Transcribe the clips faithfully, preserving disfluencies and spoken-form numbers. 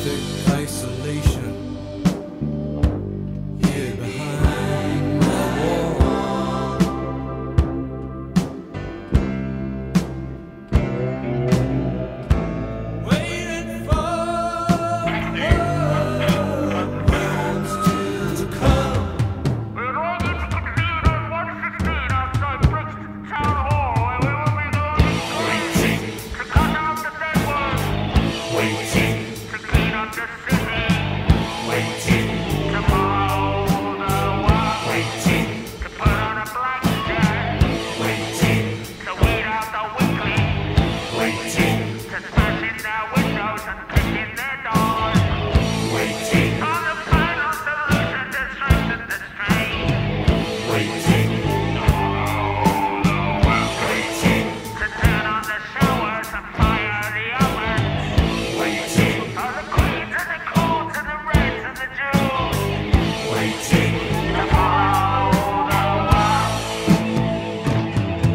perfect isolation here behind my wall. Waiting for words to come. We're all going to convene at one fifteen outside Brixton Town Hall, where we will be going to cut out the dead words. Waiting, To clean up the city, waiting, to mow the walk, waiting, to put on a black cat, waiting, to weed out the weakly, waiting, to smash in their windows and kick in their doors. waiting, On the final solution to strengthen the strain, waiting, waiting, to turn on the showers and fire the ovens. waiting, All the queens and the courts and the reds and the jewels, waiting, to follow the walk.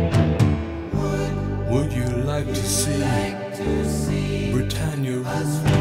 Would you like to see Britannia rule?